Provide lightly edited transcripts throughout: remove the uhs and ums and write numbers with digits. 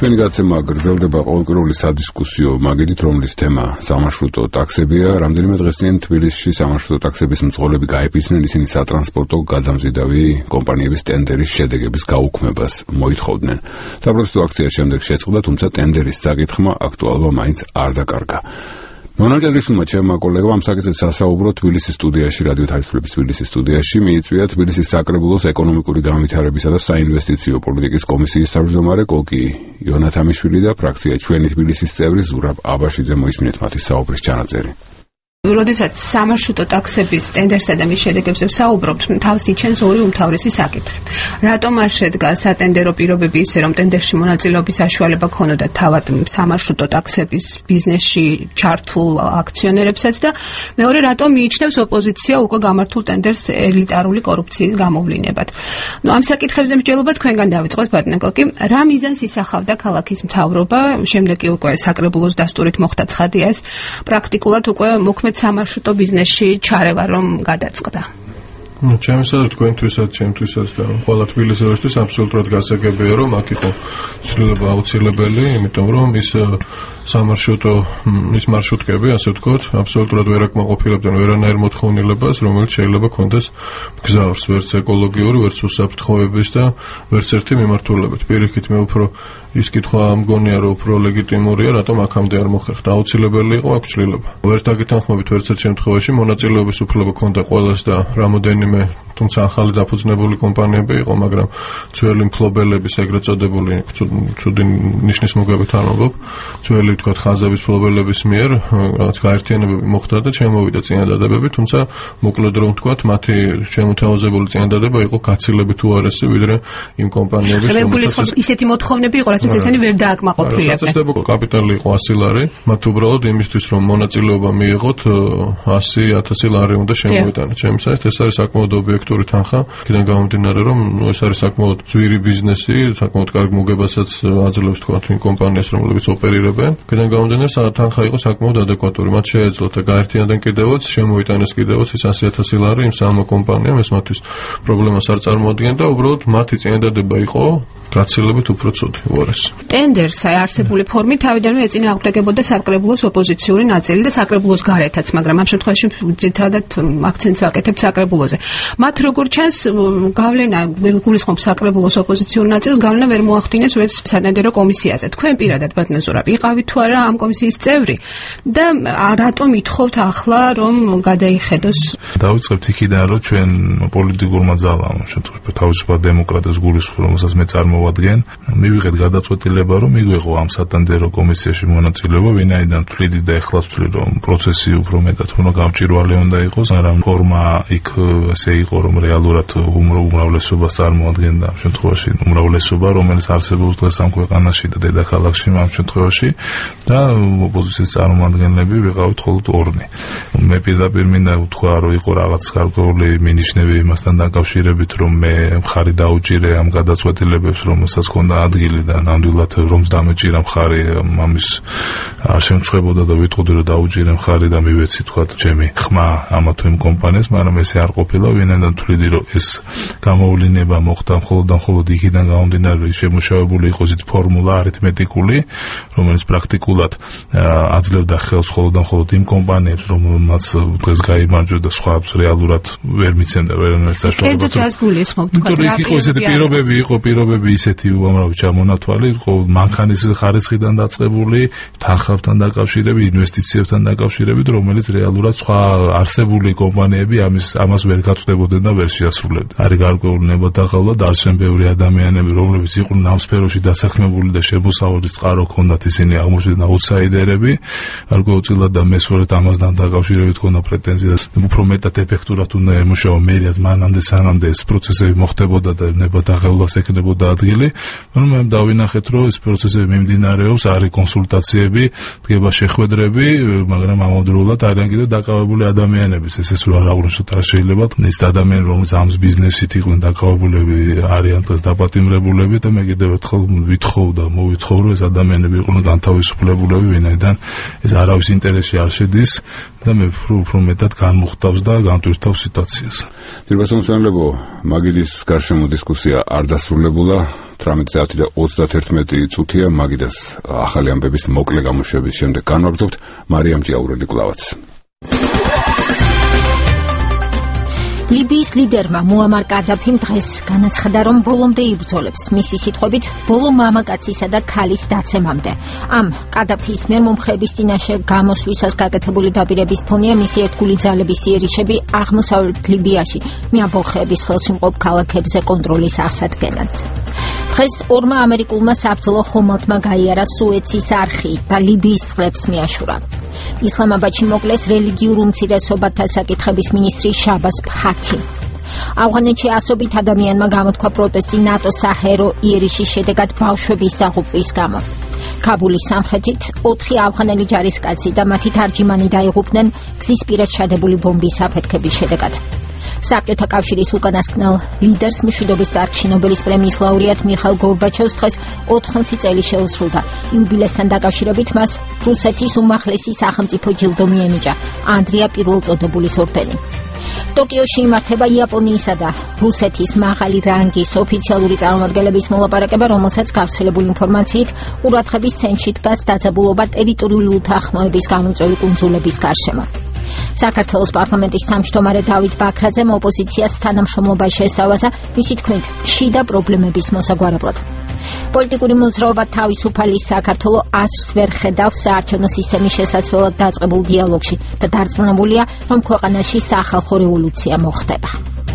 Თქვენი გაცემა გრძელდება ყოველკვირეული სადისკუსიო მაგიდით, რომლის თემა სამარშრუტო ტაქსებია. რამდენიმე დღეს წინ თბილისში სამარშრუტო ტაქსების მძღოლები გაეფიცნენ, ისინი სატრანსპორტო გადამზიდავი კომპანიების ტენდერის შედეგების გაუქმებას მოითხოვდნენ. საპროტესტო აქციის შემდეგ შეწყდა, თუმცა ტენდერის საკითხმა აქტუალობა მაინც არ დაკარგა. მონარგებისმა ჩემმა კოლეგამ ამ საკითხზე სასაუბრო თბილისის სტუდიაში, რადიო თავისუფლების თბილისის სტუდიაში მიიწვია თბილისის საკრებულოს ეკონომიკური განვითარებისა და საინვესტიციო პოლიტიკის კომისიის თავმჯდომარე კოკი იონათამიშვილი და ფრაქცია ჩვენი თბილისის წევრი ზურაბ აბაშიძე. მოისმინეთ მათი საუბრის ჩანაწერი. როდესაც სამარშრუტო ტაქსების ტენდერსა და მის შედეგებზე ვსაუბრობთ, თავს იჩენს ორი უმთავრესი საკითხი. რატომ არ შედგა სატენდერო პირობები ისე, რომ ტენდერში მონაწილეობის საშუალება ქონოდა თავად სამარშრუტო ტაქსების ბიზნესში ჩართულ აქციონერებსაც და მეორე, რატომ მიიჩნევს ოპოზიცია უკვე გამართულ ტენდერს ელიტარული კორუფციის გამოვლინებად. ამ საკითხებზე მსჯელობა თქვენგან დავიწყოთ, ბატონო კოკი. რა მიზანს ისახავდა ქალაქის მთავრობა, შემდეგ კი უკვე საკრებულოს დასტურით მოხდა ცხადია ეს პრაქტიკულად უკვე მოქმედ სამარშრუტო ბიზნესში ჩარევა რომ გადაწყდა. ჩემსა თქვენთვისაც, ჩემთვისაც და ყველა თბილისელისთვის აბსოლუტურად გასაგებია, რომ აქ იყო ცვლილება აუცილებელი, იმიტომ რომ ის მარშრუტკები, ასე ვთქვათ, აბსოლუტურად ვერ აკმაყოფილებდნენ ვერანაირ მოთხოვნილებას, რომელიც შეიძლება კონდეს გზავრს, ვერც ეკოლოგიური, ვერც უსაფრთხოების და ვერც ერთი მიმართულებით. პირიქით მე უფრო ის კითხვა მგონია, რომ უფრო ლეგიტიმურია, რატომ აქამდე არ მოხერხდა. აუცილებელი იყო აქ ცვლილება. ვერ დაგეთანხმებით ვერც ერთ შემთხვევაში მონაწილეობის უფლება ქონდა ყველას და რამოდენიმე, თუმცა ახალი დაფუძნებული კომპანიები იყო, მაგრამ ძველი მფლობელების, ეგრეთ წოდებული ცუდი ნიშნის მოგებით არ ვამბობ, ძველი ვთქვათ ხაზების მფლობელების მიერ რაღაც გაერთიანებები მოხდა და შემოვიდა წინადადებები, თუმცა მოკლედ რომ ვთქვათ, მათი შემოთავაზებული წინადადება იყო გაცილებით უარესი ვიდრე იმ კომპანიების, რომელსაც ისეთი მოთხოვნები იყო, რასაც ესენი ვერ დააკმაყოფილებდნენ. საწესდებო კაპიტალი იყო 100 ლარი, მათ უბრალოდ იმისთვის რომ მონაწილეობა მიიღოთ 100,000 ლარი უნდა შემოიტანოთ. ჩემსაით ეს არის საკმაოდ ობიექტური თანხა, იქიდან გამომდინარე რომ ეს არის საკმაოდ ძვირი ბიზნესი, საკმაოდ კარგ მოგებასაც აძლევს თქვათ იმ კომპანიას, რომლებიც ოპერირებენ. იქიდან გამომდინარე თანხა იყო საკმაოდ ადეკვატური. მათ შეეძლოთ და გაერთიანდნენ კიდევაც, შემოიტანეს კიდევაც ის 100,000 ლარი იმ სამმა კომპანიამ, ეს მათთვის პრობლემას არ წარმოადგენდა, უბრალოდ მათი წინადადება იყო გაცილებით უფრო ცუდი, უარესი. ტენდერს არსებული ფორმით თავიდანვე ეწინააღმდეგებოდა საკრებულოს ოპოზიციური ნაწილი და საკრებულოს გარეთაც, მაგრამ ამ შემთხვევაში ძირითადად აქცენტს ვაკეთებთ საკრებულოზე. მათ როგორც ჩანს, გავლენა გულისხმობს საკრებულოს ოპოზიციურ ნაწილს, გავლენა ვერ მოახდინეს ვერც სატენდერო კომისიაზე. თქვენ პირადად ბატონო ზურაბ, იყავით თუ არა ამ კომისიის წევრი და რატომ ითხოვთ ახლა რომ გადაიხედოს? დავიწყებთ იქიდან, რომ ჩვენ პოლიტიკურმა ძალამ, შემთხვევით თავისუფალ დემოკრატებს გულისხმობ, რომელსაც მე წარმოვადგენ, მივიღეთ გადაწყვეტილება, რომ მიგვეღო ამ სატენდერო კომისიაში მონაწილეობა, ვინაიდან თვლიდი და ეხლა ვთვლი, რომ პროცესი უფრო მეტად უნდა გამჭვირვალე უნდა იყოს, მაგრამ ფორმა იქ ესე იყო, რომ რეალურად უმრავლესობას წარმოადგენდა ამ შემთხვევაში უმრავლესობა, რომელიც არსებობს დღეს ამ ქვეყანაში და დედაქალაქში ამ შემთხვევაში და ოპოზიციის წარმომადგენლები ვიყავით მხოლოდ ორნი. მე პირდაპირ მინდა ვთქვა, რომ იყო რაღაც გარკვეული მინიშნები იმასთან დაკავშირებით, რომ მე მხარი დაუჭირე ამ გადაწყვეტილებებს, რომელსაც ჰქონდა ადგილი და ნამდვილად რომს დამეჭირა მხარი ამის არ შემჩხვებოდა და ვიტყოდი, რომ დაუჭირე მხარი და მივეცი თქვა ჩემი ხმა ამა თუ იმ კომპანიას, მაგრამ ესე არ ყოფილა, ვინაიდან თვლიდი, რომ ეს გამოვლინება მოხდა მხოლოდ და მხოლოდ იქიდან გამომდინარე, რომ შემუშავებული იყო ზით ფორმულა არითმეტიკული, რომელიც პრაქტიკულად აძლევდა ხელს მხოლოდ და მხოლოდ იმ კომპანიებს, რომელმაც დღეს გაიმარჯვა და სხვაებს რეალურად ვერ მიცემდა ვერანაირ საშუალებას. კერძოდ რას გულისხმობთ, თქვა რა იყო ესეთი პირობები ისეთი უამრავი ჩამონათვალი, მანქანის ხარისხიდან დაწყებული, თანხებთან დაკავშირებით, ინვესტიციებთან დაკავშირებით, რომელიც რეალურად სხვა არსებული კომპანიები ამას ვერ გაწვდებოდნენ და ვერ შეასრულებდნენ. არის გარკვეული ნებადაღავლა და არიან ბევრი ადამიანები, რომლებიც იყვნენ ამ სფეროში დასაქმებული და შემოსავლის წყარო ჰქონდათ, ისინი აღმოჩნდნენ აუტსაიდერები, გარკვეულწილად და მესორედ ამასთან დაკავშირებით ჰქონდა პრეტენზია და უფრო მეტად ეფექტურად უნდა ემუშავა მერიას მანამდე სანამდე ეს პროცესები მოხდებოდა და ნებადაღავლას ეკნებოდა ადგილი. ანუ მე დავინახეთ, რომ ეს პროცესები მიმდინარეობს, არის კონსულტაციები, დგება შეხვედრები, მაგრამ ამავდროულად არიან კიდევ დაკავებული ადამიანების, ესეც რა აღნიშნოთ არ შეიძლება ის ადამიანები, რომლებიც ამ ბიზნესით იყვნენ დაკავებულები, არიან დღეს დაპატიმრებულები და მე კიდევ ერთხელ ვითხოვ და მოვითხოვ, რომ ეს ადამიანები იყვნენ განთავისუფლებულები, ვინაიდან ეს არავის ინტერესში არ შედის და მე უფრო მეტად განმუხტავს და განტვირთავს სიტუაციას. დირბასმოსმენლებო, მაგიდის გარშემო დისკუსია არ დასრულებულა. 18 საათი და 31 წუთია მაგიდას ახალი ამბების მოკლე გამოშვების შემდეგ განვაგრძობთ. მარიამ ჭიაურელი კვლავაც. ლიბიის ლიდერმა მუამარ კადაფიმ დღეს განაცხადა, რომ ბოლომდე იბრძოლებს, მისი სიტყვებით, ბოლო მამაკაცისა და ქალის დაცემამდე. ამ კადაფის მიერ მომხრეების წინაშე გამოსვლისას გაკეთებული დაპირების ფონია მისი ერთგული ძალების იერიშები აღმოსავლეთ ლიბიაში მეამბოხეების ხელში მყოფ ქალაქებზე კონტროლის აღსადგენად. დღეს ორმა ამერიკულმა საბრძოლო ხომალდმა გაიარა სუეცის არხი და ლიბიის წყლებს მიაშურა. ისლამაბადში მოკლეს რელიგიურ უმცირესობათა საკითხების მინისტრი შაბას ფათი. ავღანეთში ასობით ადამიანმა გამოთქვა პროტესტი ნატოს საჰაერო იერიშის შედეგად ბავშვების დაღუპვის გამო. კაბულის სამხრეთით 4 ავღანელი ჯარისკაცი და მათი თარჯიმანი დაიღუპნენ გზის პირას ჩადებული ბომბის აფეთქების შედეგად. საბჭოთა კავშირის უკანასკნელ ლიდერს მშვიდობის დარგში ნობელის პრემიის ლაურეატ მიხაილ გორბაჩოვს დღეს 80 წელი შეუსრულდა. იუბილესთან დაკავშირებით მას რუსეთის უმაღლესი სახელმწიფო ჯილდო მიენიჭა ანდრია პირველწოდებულის ორდენი. ტოკიოში იმართება იაპონიისა და რუსეთის მაღალი რანგის ოფიციალური წარმომადგენლების მოლაპარაკება, რომელსაც გავრცელებული ინფორმაციით ყურადღების ცენტრში დგას დაძაბულობა ტერიტორიული უთანხმოების გამოწვეული კუნძულების გარშემო. საქართველოს პარლამენტის თავმჯდომარე დავით ბაქრაძემ ოპოზიციას თანამშრომლობა შესთავაზა, მისი თქმით, შიდა პრობლემების მოსაგვარებლად. პოლიტიკური მოძრაობა თავისუფალი საქართველო აზრს ვერ ხედავს საარჩევნო სისტემის შესაძლებლად დაწყებულ დიალოგში და დარწმუნებულია, რომ ქვეყანაში სახალხო რევოლუცია მოხდება.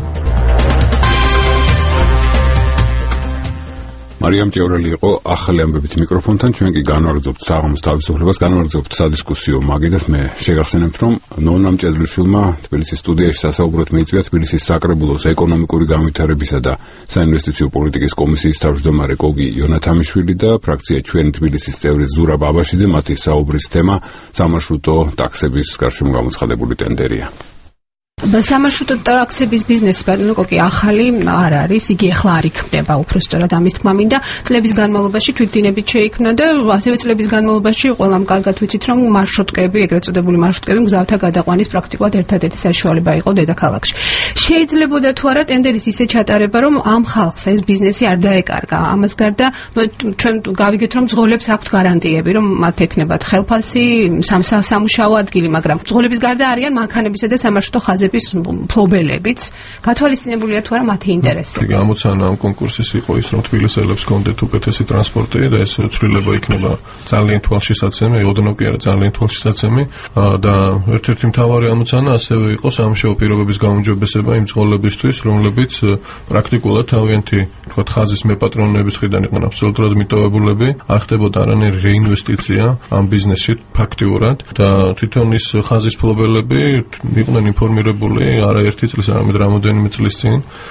მარიამ ჭიაურელი იყო ახალი ამბებით მიკროფონთან. ჩვენ კი განვაგრძობთ საღამოს თავისუფლებას, განვაგრძობთ სადისკუსიო მაგიდას. მე შეგახსენებთ, რომ ნონა მჭედლიშვილმა თბილისის სტუდიაში სასაუბროდ მიიწვია თბილისის საკრებულოს ეკონომიკური განვითარებისა და საინვესტიციო პოლიტიკის კომისიის თავმჯდომარე გოგი იონათამიშვილი და ფრაქცია ჩვენ თბილისის წევრი ზურაბ აბაშიძე. მათი საუბრის თემა სამარშრუტო ტაქსების გარშემო გამოცხადებული ტენდერია. სამარშრუტო ტაქსების ბიზნესი ბატონო კოკი ახალი არ არის, იგი ახლა არ იქნება, უფრო სწორად ამის თქმა მინდა. წლების განმავლობაში თვითდინებით შეიქმნა და ასევე წლების განმავლობაში ყველამ კარგად ვიცით, რომ მარშრუტკები, ეგრეთ წოდებული მარშრუტკები მგზავრთა გადაყვანის პრაქტიკულად ერთადერთი საშუალება იყო დედაქალაქში. შეიძლებოდა თუ არა ტენდერის ისე ჩატარება, რომ ამ ხალხს ეს ბიზნესი არ დაეკარგა. ამას გარდა ჩვენ გავიგეთ, რომ მძღოლებს აქვთ გარანტიები, რომ მათ ექნებათ ხელფასი, სამუშაო ადგილი, მაგრამ მძღოლების გარდა არიან მანქანებისა და სამარშრუტო ხაზები ფლობელებიც გათვალისწინებულია თუ არა მათი ინტერესები. გამოცანა ამ კონკურსის იყო ის, რომ თბილისელებს კონდეთ უპეთესი ტრანსპორტი და ეს ცვლილება იქნება ძალიან თვალშისაცემი, ოდნავ კი არა ძალიან თვალშისაცემი და ერთ-ერთი მთავარი ამოცანა ასევე იყო სამუშაო პირობების გაუმჯობესება იმ მძღოლებისთვის, რომლებიც პრაქტიკულად თავიანთი თქვათ ხაზის მეპატრონების მხრიდან იყვნენ აბსოლუტურად მიტოვებულები, არ ხდებოდა არანაირი რეინვესტიცია ამ ბიზნესში ფაქტიურად და თვითონ ის ხაზის ფლობელები იყვნენ ინფორმირებული არა ერთი წლის, არამედ რამოდენიმე წლის წინ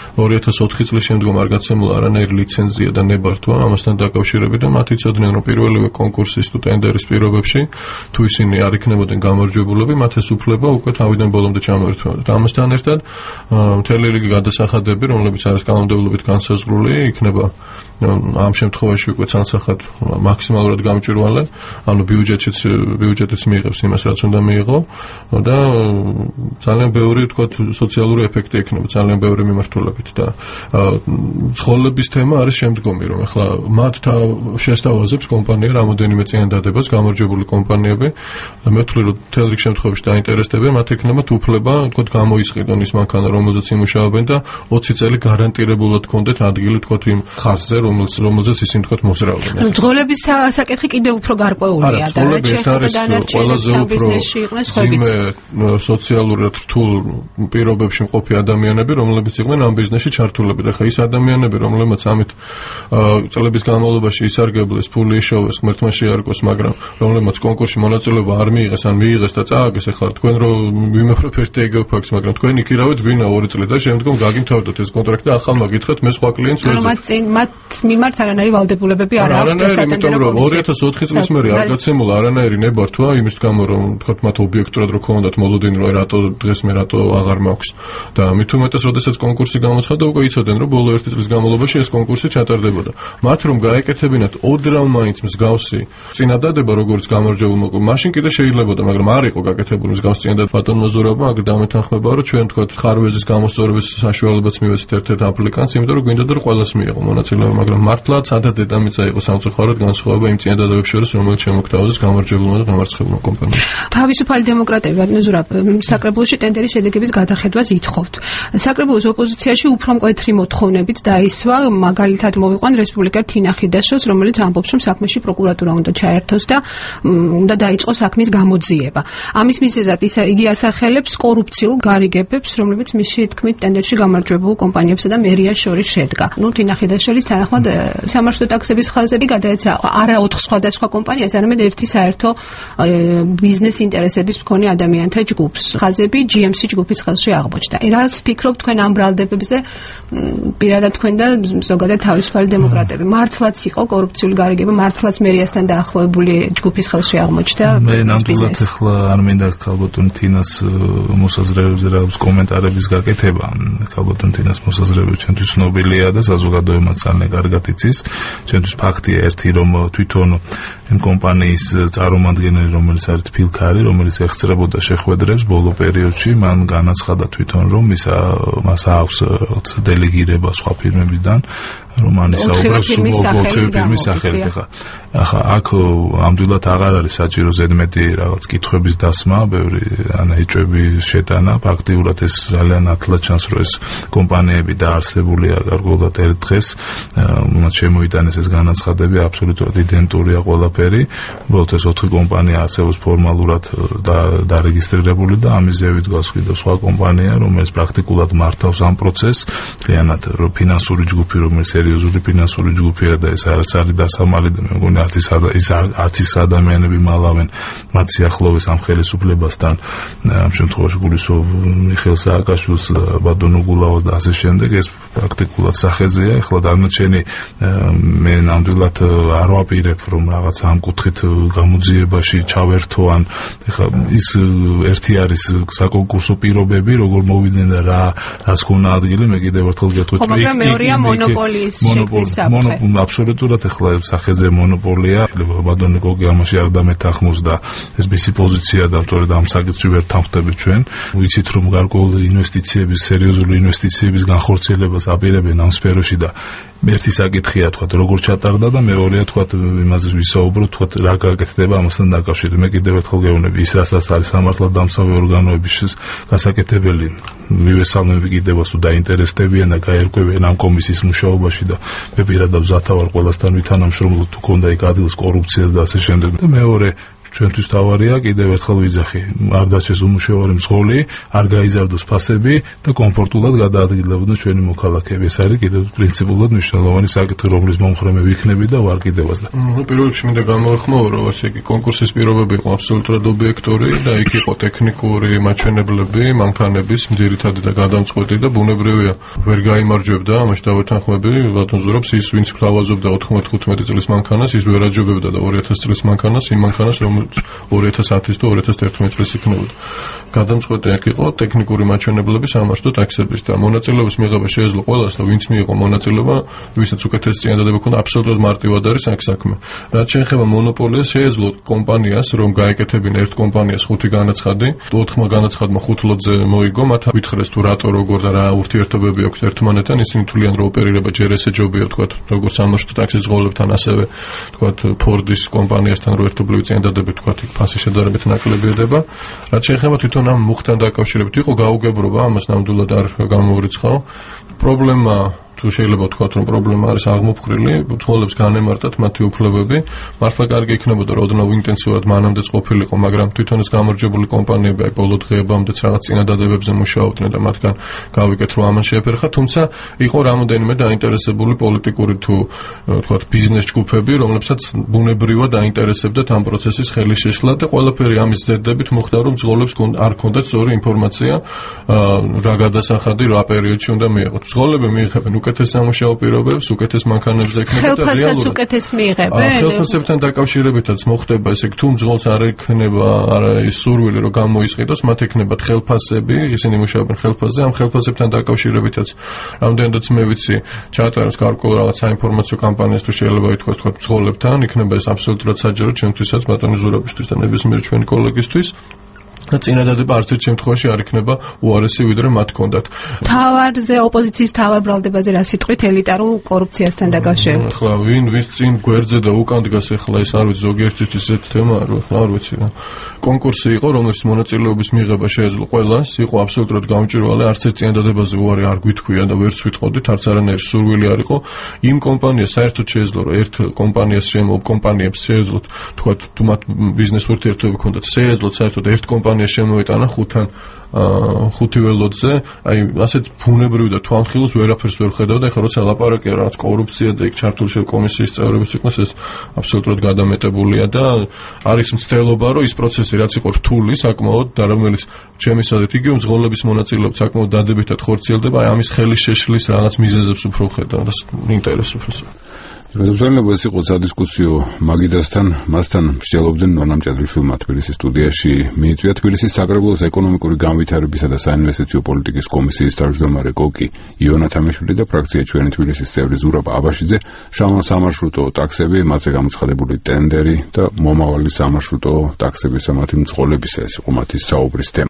2004 წლის შემდგომ არ გაცემულა არანაირი ლიცენზია და ნებართვა ამასთან დაკავშირებით და მათ იცოდნენ, რომ პირველივე კონკურსის თუ ტენდერის პირობებში თუ ისინი არ იქნებოდნენ გამარჯვებულები, მათ ეს უფლება უკვე თავიდან ბოლომდე ჩამოერთვებოდა. ამასთან ერთად მთელი რიგი გადასახადები, რომლებიც არის კანონმდებლობით განსაზღვრული, იქნება ამ შემთხვევაში უკვე ცალსახად მაქსიმალურად გამჭვირვალე, ანუ ბიუჯეტიც მიიღებს იმას, რაც უნდა მიიღო და ძალიან ბევრი თქვათ სოციალური ეფექტი ექნება, ძალიან ბევრი მიმართულებით და ცხოვრების თემა არის შემდგომი, რომ ახლა მათ შესთავაზებს კომპანია რამოდენიმე წინადადებას, გამარჯვებული კომპანიები და მე ვთვლი, რომ მთელ რიგ შემთხვევაში დაინტერესდებიან, მათ ექნებათ უფლება თქვათ გამოისყიდონ ის მანქანა, რომელზეც იმუშავებენ და 20 წელი გარანტირებულად კონდეთ ადგილი თქვათ იმ ხაზზე, რომელზეც ისინი თქვათ მოსწრავდნენ. მძღოლების საკითხი კიდევ უფრო გარკვეულია და ყველაზე ბიზნესში იყვნენ სხვაებიც. სოციალურად რთულ პირობებში მყოფი ადამიანები, რომლებიც იყვნენ ამ ბიზნესში ჩართულები. და ხა ის ადამიანები, რომლებიც ამით წლების განმავლობაში ისარგებლეს, ფული იშოვეს, ღმერთმა შეარყოს, მაგრამ რომლებიც კონკურსში მონაწილეობა არ მიიღეს, ან მიიღეს და წააგეს, ახლა თქვენ რომ ვიმეფრობ ერთი ეგ ფაქტს, მაგრამ თქვენ იქირავეთ ვინა 2 წელი და შემდგომ გაგიმთავრდათ ეს კონტრაქტი და ახალმა გითხრათ მე სხვა კლიენტს ვეძებ. მათ მიმართ არანაირი ვალდებულებები არ აქვს სატენდერო კომისიას. 2004 წლის მერე არ გაცემულა არანაირი ნებართვა იმის გამო, რომ თქვათ მათ ობიექტურად რო ქონდათ მოლოდინი, რომ რატო დღეს მე რატო საპორტო აღარ მაქვს და მით უმეტეს როდესაც კონკურსი გამოცხადდა უკვე იცოდნენ რომ ბოლო 1 წლის განმავლობაში ეს კონკურსი ჩატარდებოდა მათ რომ გაეკეთებინათ ოდრალ მაინც მსგავსი წინადადება როგორც გამარჯვებულმა მაშინ კიდე შეიძლებოდა მაგრამ არ იყო გაკეთებული მსგავსი წინადადება ბატონმა ზურაბმა აქ დამეთანხმება რომ ჩვენ თქვა ხარვეზის გამოსწორების საშუალებაც მივეცით ერთ-ერთ აპლიკანტს იმიტომ რომ გვინდოდა რომ ყველას მიიღო მონაწილეობა მაგრამ მართლა სადა დედამიწა იყო სამწუხაროდ განსხვავება იმ წინადადებებს შორის რომელიც შემოგთავაზეს გამარჯვებულმა და დამარცხებულმა კომპანიამ თავისუფალი დემოკრატები ბატონო ზურაბ საკრებულოში ტენდერის შედეგების გადახედვას ითხოვთ საკრებულოს ოპოზიციაში უფრო მკვეთრი მოთხოვნებით დაისვა მაგალითად მოვიყვან რესპუბლიკარ თინა ხიდაშოს რომელიც ამბობს რომ საქმეში პროკურატურა უნდა ჩაერთოს და უნდა დაიწყოს საქმის გამოძიება ამის მიზეზად იგი ასახელებს კორუფციულ გარიგებებს რომლებიც მისი თქმით ტენდერში გამარჯვებულ კომპანიებსა და მერიას შორის შედგა ნუ თინა ხიდაშოლის თანახმად სამარშრუტო ტაქსების ხაზები გადაეცა არა 4 სხვადასხვა კომპანიას არამედ ერთი საერთო ბიზნეს ინტერესების მქონე ადამიანთა ჯგუფს ხაზები GMC ჯგუფის ხელში აღმოჩნდა რას ფიქრობთ თქვენ ამ ბრალდებებზე პირადად თქვენ და ზოგადად თავისუფალი დემოკრატები მართლაც იყო კორუფციული გარიგება მართლაც მერიასთან დაახლოებული ჯგუფის ხელში აღმოჩნდა მე ნამდვილად ახლა არ მინდა ქალბატონ თინას მოსაზრებებზე რაღაც კომენტარების გაკეთება ქალბატონ თინას მოსაზრებები ჩვენთვის ცნობილია და საზოგადოებაც ძალიან კარგად იცის ჩვენთვის ფაქტია ერთი რომ თვითონ იმ კომპანიის წარმომადგენელი რომელიც არის ფილქარი რომელიც ეხწრებოდა შეხვედრებს ბოლო პერიოდში მან განაცხადა თვითონ რომ მას აქვს დელეგირება სხვა ფირმებიდან რომ ანისაუბრებს ოთხივე ფირმის სახელით ახლა აქ ამდვილად აღარ არის საჭირო ზედმეტი რაღაც კითხვების დასმა ბევრი ეჭვების შეტანა ფაქტიურად ეს ძალიან ათლად ჩანს რომ ეს კომპანიები დაარსებულია გარკვეულად ერთ დღეს მათ შემოიტანეს ეს განაცხადები აბსოლუტურად იდენტურია ყველაფერი უბრალოდ ეს 4 კომპანია არსებობს ფორმალურად დარეგისტრირებული და ამის ზევით დგას კიდევ სხვა კომპანია რომელიც პრაქტიკულად მართავს ამ პროცესს მთლიანად ფინანსური ჯგუფი რომელიც სერიოზული ფინანსური ჯგუფია და ეს არის დასამალი და მე მგონი არც ის ადამიანები მალავენ მათ სიახლოვეს ამ ხელისუფლებასთან ამ შემთხვევაში გულისხმობ მიხეილ სააკაშვილს ბატონო გულავას და ასე შემდეგ ეს პრაქტიკულად სახეზეა ეხლა დანარჩენი მე ნამდვილად არ ვაპირებ რომ რაღაც ამ კუთხით გამოძიებაში ჩავერთო ან ეხლა ის ერთი არის საკონკურსო პირობები როგორ მოვიდნენ და რას ქონა ადგილი მე კიდევ ერთხელ გეტყვით მაგრამ მეორეა მონოპოლიის მონოპოლია აბსოლუტურად ეხლა სახეზე მონოპოლია ბატონო გოგი ამაში არ დამეთანხმოს და ეს მისი პოზიცია და თორედ ამ საკითხში ვერ თანხმდებით ჩვენ ვიცით რომ გარკვეული ინვესტიციების სერიოზული ინვესტიციების განხორციელებას აპირებენ ამ სფეროში და ერთი საკითხია თქვა როგორ ჩატარდა და მეორეა თქვა იმაზე ვისაუბროთ თქვა რა გაკეთდება ამასთან დაკავშირებით მე კიდევ ერთხელ გეუბნები ის რასაც არის სამართლად დამცავი ორგანოების გასაკეთებელი მივესალმები კიდევაც თუ დაინტერესდებიან და გაერკვევიან ამ კომისიის მუშაობაში და მე პირადად მზათა ვარ ყველასთან ვითანამშრომლოთ თუ ქონდა იქ ადგილს კორუფციას და ასე შემდეგ და მეორე ჩვენთვის თავარია კიდევ ერთხელ ვიძახი არ დაჩეს უმუშევარი მსხოლი არ გაიზარდოს ფასები და კომფორტულად გადაადგილებოდნენ ჩვენი მოქალაქეები ეს არის კიდევ პრინციპულად მნიშვნელოვანი საკითხი რომლის მომხრე მე ვიქნები და ვარ კიდევაც და პირველ რიგში მინდა გამოეხმაურო რომ ასე იგი კონკურსის პირობები იყო აბსოლუტურად ობიექტური და იქ იყო ტექნიკური მაჩვენებლები მანქანების ძირითადი და გადამწყვეტი და ბუნებრივია ვერ გაიმარჯვებდა ამაში დავეთანხმები ბატონ ზურაბს ის ვინც გთავაზობდა 95 წლის მანქანას ის ვერ აჯობებდა და 2000 წლის მანქანას იმ მანქანას რომ 2010 თუ 2011 წლის იქნებოდა. გადამწყვეტი აქ იყო ტექნიკური მაჩვენებლები სამარშრუტო ტაქსების და მონაწილეობის მიღება შეეძლო ყველას და ვინც მიიღო მონაწილეობა, ვისაც უკეთესი წინადადება ჰქონდა, აბსოლუტურად მარტივად არის აქ საქმე. რაც შეეხება მონოპოლიას, შეეძლო კომპანიას რომ გაეკეთებინა ერთ კომპანიას 5 განაცხადი, 4 განაცხადმა 5 ლოდზე მოიგო, მათ ვითხრეს თუ რატო როგორ და რა ურთიერთობები აქვს ერთმანეთთან, ისინი თვლიან რომ ოპერირება ჯერ ესე ჯობია თქვა, როგორც სამარშრუტო ტაქსის ზღოლებთან, ასევე თქვა ფორდის კომპანიასთან რო ერთობლივი წინადადები თქვა იქ ფასი შედარებით ნაკლები ედება. რაც შეეხება თვითონ ამ მუხთან დაკავშირებით იყო გაუგებრობა, ამას ნამდვილად არ გამოვრიცხავ. პრობლემა თუ შეიძლება ვთქვათ რომ პრობლემა არის აღმოფხრილი, უცხოელებს განემარტათ მათი უფლებები, მართლა კარგი იქნებოდა რომ ოდნავ ინტენსიურად მანამდეც ყოფილიყო, მაგრამ თვითონ ეს გამარჯვებული კომპანიები აი ბოლო დღეებამდეც რაღაც წინადადებებზე მუშაობდნენ და მათგან გავიკეთ რომ ამან შეეფერხა, თუმცა იყო რამოდენიმე დაინტერესებული პოლიტიკური თუ ვთქვათ ბიზნეს ჯგუფები, რომლებსაც ბუნებრივად დაინტერესებდათ ამ პროცესის ხელის შეშლა და ყველაფერი ამის ზედებით მოხდა რომ მძღოლებს არ ჰქონდათ სწორი ინფორმაცია რა გადასახადი რა პერიოდში უნდა მიიღოთ. მძღოლები მიიღებენ უკეთეს სამუშაო პირობებს, უკეთეს მანქანებს ექნება და რეალურად ხელფასსაც უკეთეს მიიღებენ? ხელფასებთან დაკავშირებითაც მოხდება ესე, თუ მძღოლს არ ექნება ის სურვილი რომ გამოისყიდოს, მათ ექნებათ ხელფასები, ისინი მუშაობენ ხელფასზე, ამ ხელფასებთან დაკავშირებითაც რამდენადაც მე ვიცი, ჩაატარებს გარკვეულ რაღაც საინფორმაციო კამპანიას თუ შეიძლება ითქვას თქვა მძღოლებთან, იქნება ეს აბსოლუტურად საჯარო ჩემთვისაც, ბატონი ზურაბისთვის და ნებისმიერ ჩვენი კოლეგისთვის. და წინადადება არც ერთ შემთხვევაში არ იქნება უარესი ვიდრე მათ ჰქონდათ. თავარზე ოპოზიციის თავარ ბრალდებაზე რა სიტყვით ელიტარულ კორუფციასთან დაკავშირებით? ახლა ვის წინ გვერდზე და უკან დგას ახლა ეს არ ვიცი ზოგიერთის ისეთ თემაა რომ ახლა არ ვიცი რა. კონკურსი იყო რომელშიც მონაწილეობის მიღება შეეძლო ყველას, იყო აბსოლუტურად გამჭვირვალე, არც ერთ წინადადებაზე უარი არ გვითქვია და ვერც ვიტყოდით, არც არანაირი სურვილი არ იყო. იმ კომპანიას საერთოდ შეეძლო რომ ერთ კომპანიებს შეეძლოთ თქვა თუ მათ ბიზნეს ურთიერთობები ჰქონდათ, შეეძლოთ საერთოდ ერთ კომპანიას შემოეტანა ხუთი ველოდზე, აი ასეთ ბუნებრივ და თვალხილულს ვერაფერს ვერ ხედავ და ეხლა როცა ლაპარაკია რაღაც კორუფცია და იქ ჩართული კომისიის წევრებიც იყვნენ, ეს აბსოლუტურად გადამეტებულია და არის მცდელობა რომ ის პროცესი რაც იყო რთული საკმაოდ და რომელიც ჩემი სადეთ იგივე მძღოლების მონაწილეობით საკმაოდ დადებითად ხორციელდება, აი ამის ხელის შეშლის რაღაც მიზეზებს უფრო ხედავ და ინტერესებს. Războiul ăsta cu sadiscuțiu Magidastan, mastan știalobden nonam Ceadrișul Tbilisi studiași mițuia Tbilisi Sagrabulus economicuri gamvitarbisa da investițiu politikis komisიის თავმჯდომარე გოკი იონა თამეშვილი და ფრაქცია ჩვენი თბილისის წევრი ზურაბ აბაშიძე შამონ სამარშრუტო ტაქსები, მათზე გამოცხადებული ტენდერი და მომავალი სამარშრუტო ტაქსების ამათი მწყოლებისა ეს იყო მათი საუბრის თემა.